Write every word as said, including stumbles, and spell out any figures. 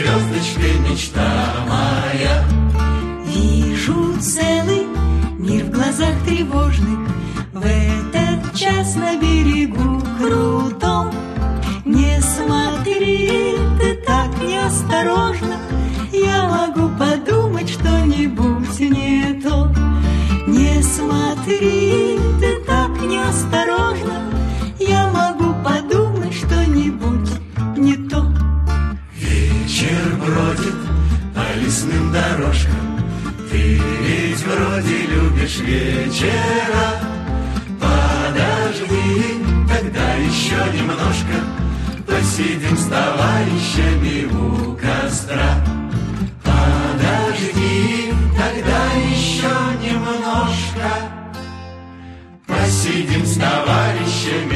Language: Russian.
звездочкой мечта моя. Вижу целый мир в глазах тревожных, в этот час на берегу крутом. Не смотри ты так неосторожно, я могу подумать что-нибудь не то. Не смотри ты так неосторожно, я могу подумать что-нибудь не то. Вечер бродит по лесным дорожкам, ты ведь вроде любишь вечера. Подожди, тогда еще немножко посидим с товарищами у костра. Подожди, тогда еще немножко посидим с товарищами